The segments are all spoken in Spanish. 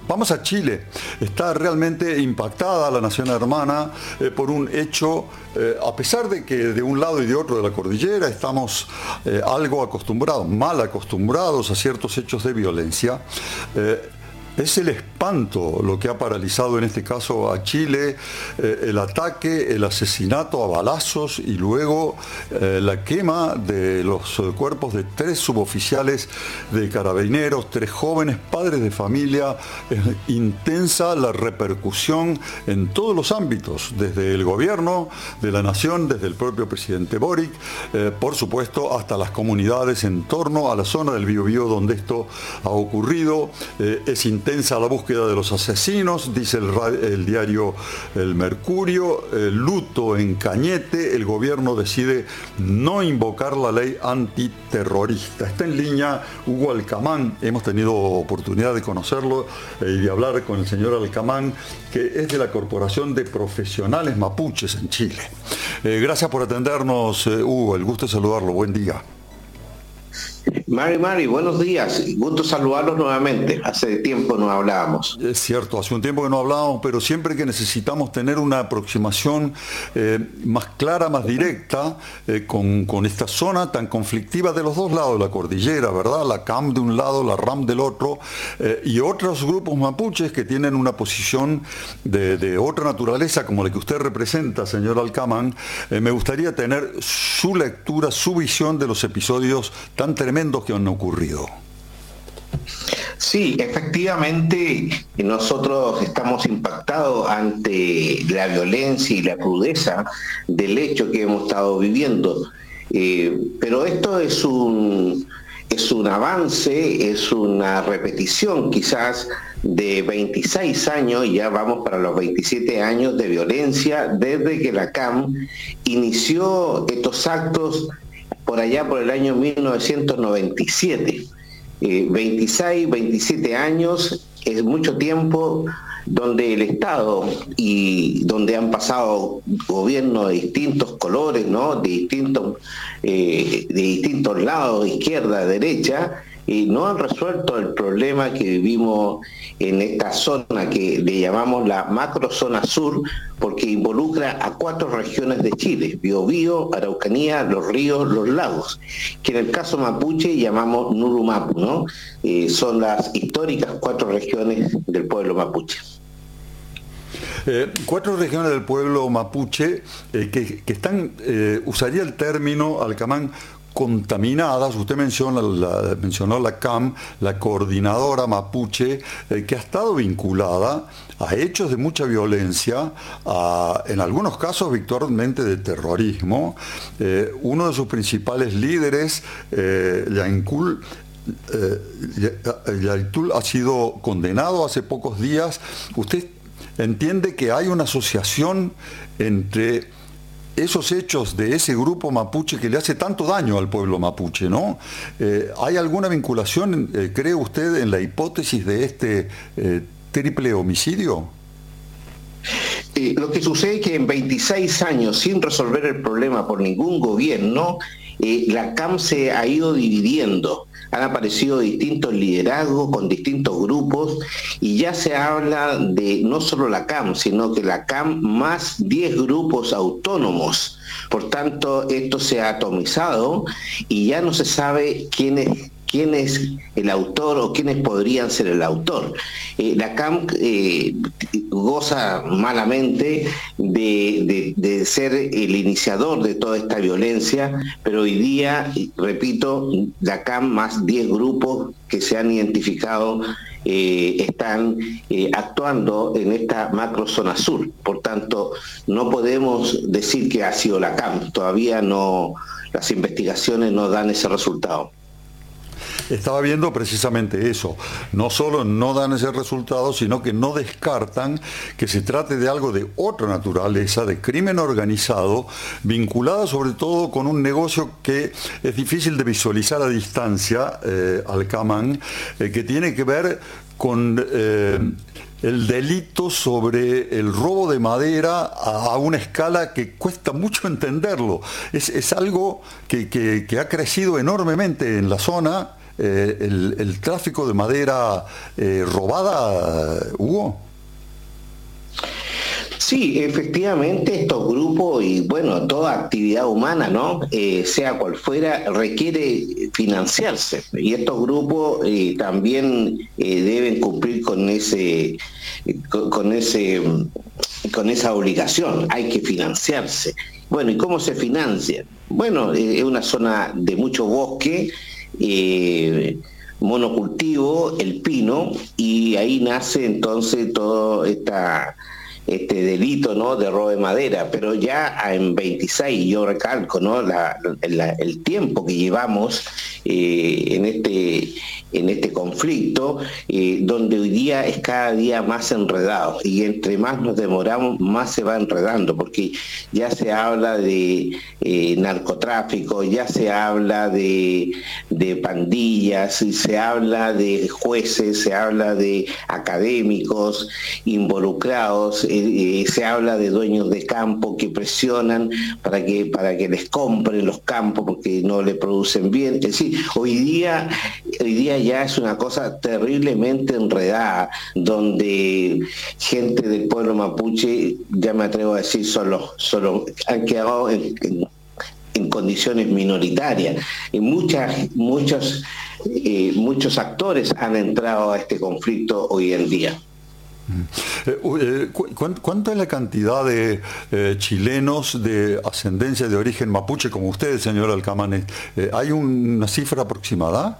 Vamos a Chile. Está realmente impactada la nación hermana por un hecho, a pesar de que de un lado y de otro de la cordillera estamos algo acostumbrados, mal acostumbrados a ciertos hechos de violencia. Es el espanto lo que ha paralizado en este caso a Chile, el ataque, el asesinato a balazos y luego la quema de los cuerpos de 3 suboficiales de carabineros, 3 jóvenes padres de familia. Es intensa la repercusión en todos los ámbitos, desde el gobierno de la nación, desde el propio presidente Boric, por supuesto hasta las comunidades en torno a la zona del Biobío donde esto ha ocurrido. Es intensa la búsqueda de los asesinos, dice el diario El Mercurio. Luto en Cañete, el gobierno decide no invocar la ley antiterrorista. Está en línea Hugo Alcamán, hemos tenido oportunidad de conocerlo y de hablar con el señor Alcamán, que es de la Corporación de Profesionales Mapuches en Chile. Gracias por atendernos, Hugo, el gusto de saludarlo, buen día. Mari, buenos días. Gusto saludarlos nuevamente. Hace tiempo no hablábamos. Es cierto, hace un tiempo que no hablábamos, pero siempre que necesitamos tener una aproximación más clara, más directa, con esta zona tan conflictiva de los dos lados de la cordillera, ¿verdad? La CAM de un lado, la RAM del otro, y otros grupos mapuches que tienen una posición de otra naturaleza, como la que usted representa, señor Alcamán. Me gustaría tener su lectura, su visión de los episodios tan tremendos que han ocurrido. Sí, efectivamente, nosotros estamos impactados ante la violencia y la crudeza del hecho que hemos estado viviendo. Pero esto es un avance, es una repetición quizás de 26 años, ya vamos para los 27 años de violencia desde que la CAM inició estos actos por allá por el año 1997. 26, 27 años es mucho tiempo donde el Estado y donde han pasado gobiernos de distintos colores, ¿no? de distintos lados, izquierda, derecha, y no han resuelto el problema que vivimos en esta zona que le llamamos la macrozona sur, porque involucra a 4 regiones de Chile: Biobío, Araucanía, Los Ríos, Los Lagos, que en el caso mapuche llamamos Nurumapu, ¿no? Son las históricas 4 regiones del pueblo mapuche. 4 regiones del pueblo mapuche que están, usaría el término, Alcamán, contaminadas. Usted mencionó la CAM, la coordinadora mapuche, que ha estado vinculada a hechos de mucha violencia, en algunos casos virtualmente de terrorismo. Uno de sus principales líderes, Yantul, ha sido condenado hace pocos días. ¿Usted entiende que hay una asociación entre esos hechos de ese grupo mapuche que le hace tanto daño al pueblo mapuche, ¿no? ¿Hay alguna vinculación, cree usted, en la hipótesis de este triple homicidio? Lo que sucede es que en 26 años, sin resolver el problema por ningún gobierno, la CAM se ha ido dividiendo. Han aparecido distintos liderazgos con distintos grupos y ya se habla de no solo la CAM, sino que la CAM más 10 grupos autónomos. Por tanto, esto se ha atomizado y ya no se sabe quién es el autor o quiénes podrían ser el autor. La CAM goza malamente de ser el iniciador de toda esta violencia, pero hoy día, repito, la CAM más 10 grupos que se han identificado están actuando en esta macrozona sur. Por tanto, no podemos decir que ha sido la CAM. Todavía no, las investigaciones no dan ese resultado. Estaba viendo precisamente eso. No solo no dan ese resultado, sino que no descartan que se trate de algo de otra naturaleza, de crimen organizado, vinculado sobre todo con un negocio que es difícil de visualizar a distancia, Alcamán, que tiene que ver con el delito sobre el robo de madera a una escala que cuesta mucho entenderlo. Es algo que ha crecido enormemente en la zona, el tráfico de madera robada, Hugo? Sí, efectivamente estos grupos y bueno, toda actividad humana, ¿no? Sea cual fuera, requiere financiarse y estos grupos también deben cumplir con esa obligación. Hay que financiarse. Bueno, ¿y cómo se financia? Bueno, es una zona de mucho bosque. Monocultivo, el pino, y ahí nace entonces todo este delito, ¿no?, de robo de madera, pero ya en 26, yo recalco, ¿no?, el tiempo que llevamos en este conflicto, donde hoy día es cada día más enredado, y entre más nos demoramos, más se va enredando, porque ya se habla de narcotráfico, ya se habla de pandillas, se habla de jueces, se habla de académicos involucrados, se habla de dueños de campo que presionan para que les compren los campos porque no le producen bien. Es decir, hoy día ya es una cosa terriblemente enredada, donde gente del pueblo mapuche, ya me atrevo a decir, solo han quedado en condiciones minoritarias. Y muchos actores han entrado a este conflicto hoy en día. ¿Cuánta es la cantidad de chilenos de ascendencia de origen mapuche como usted, señor Alcamán? ¿Hay una cifra aproximada?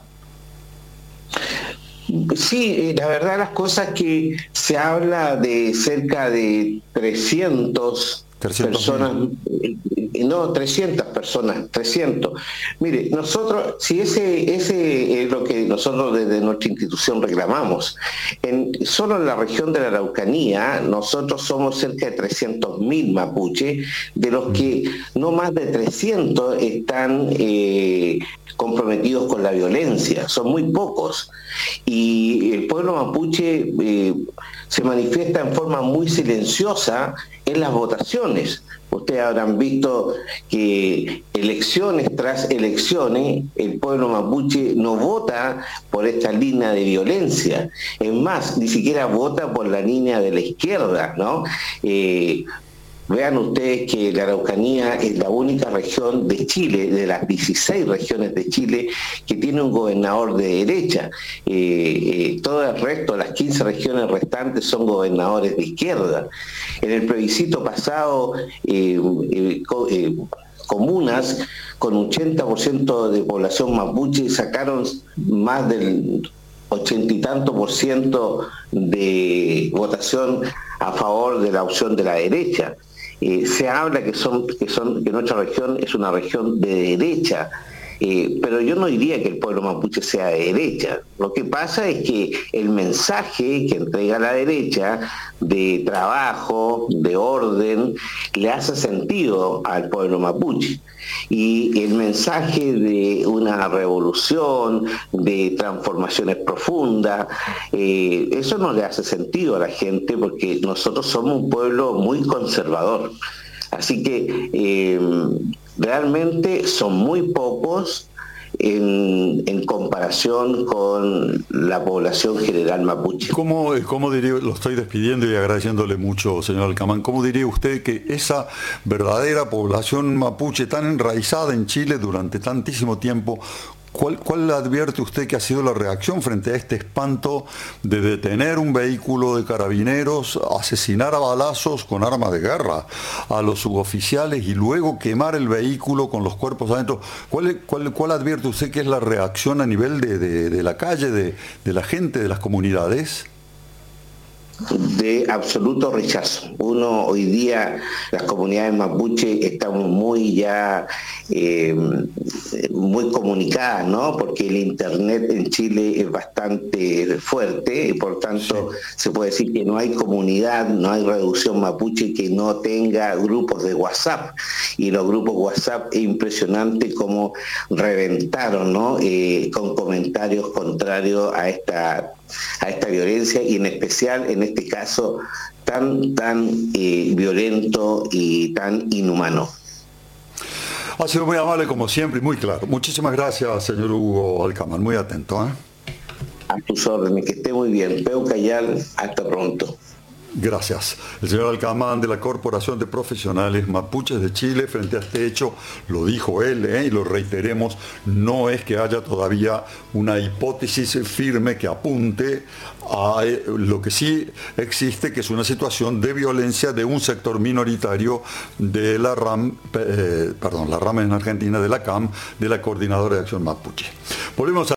Sí, la verdad las cosas que se habla de cerca de 300 personas, no, 300 personas, 300. Mire, nosotros, si ese es lo que nosotros desde nuestra institución reclamamos, solo en la región de la Araucanía, nosotros somos cerca de 300.000 mapuches, de los que no más de 300 están comprometidos con la violencia, son muy pocos. Y el pueblo mapuche se manifiesta en forma muy silenciosa en las votaciones. Ustedes habrán visto que elecciones tras elecciones, el pueblo mapuche no vota por esta línea de violencia. Es más, ni siquiera vota por la línea de la izquierda, ¿no? Vean ustedes que la Araucanía es la única región de Chile, de las 16 regiones de Chile, que tiene un gobernador de derecha. Todo el resto, las 15 regiones restantes, son gobernadores de izquierda. En el plebiscito pasado, comunas con 80% de población mapuche sacaron más del 80 y tanto % de votación a favor de la opción de la derecha. Se habla que nuestra región es una región de derecha, pero yo no diría que el pueblo mapuche sea de derecha. Lo que pasa es que el mensaje que entrega la derecha de trabajo, de orden, le hace sentido al pueblo mapuche. Y el mensaje de una revolución, de transformaciones profundas, eso no le hace sentido a la gente, porque nosotros somos un pueblo muy conservador. Así que realmente son muy pocos en comparación con la población general mapuche. ¿Cómo diría, lo estoy despidiendo y agradeciéndole mucho, señor Alcamán, cómo diría usted que esa verdadera población mapuche tan enraizada en Chile durante tantísimo tiempo, ¿cuál advierte usted que ha sido la reacción frente a este espanto de detener un vehículo de carabineros, asesinar a balazos con armas de guerra a los suboficiales y luego quemar el vehículo con los cuerpos adentro? ¿Cuál advierte usted que es la reacción a nivel de la calle, de la gente, de las comunidades? De absoluto rechazo. Uno hoy día, las comunidades mapuche estamos muy comunicadas, ¿no? Porque el internet en Chile es bastante fuerte y por tanto se puede decir que no hay comunidad, no hay reducción mapuche que no tenga grupos de WhatsApp, y los grupos WhatsApp es impresionante cómo reventaron, ¿no? Con comentarios contrarios a esta violencia, y en especial en este caso tan violento y tan inhumano. Ha sido muy amable como siempre y muy claro. Muchísimas gracias, señor Hugo Alcamán, muy atento. A tus órdenes, que esté muy bien. Peu Cayal, hasta pronto. Gracias. El señor Alcamán de la Corporación de Profesionales Mapuches de Chile, frente a este hecho, lo dijo él, y lo reiteremos, no es que haya todavía una hipótesis firme que apunte a lo que sí existe, que es una situación de violencia de un sector minoritario de la RAM, la RAM en Argentina, de la CAM, de la Coordinadora de Acción Mapuche. Volvemos a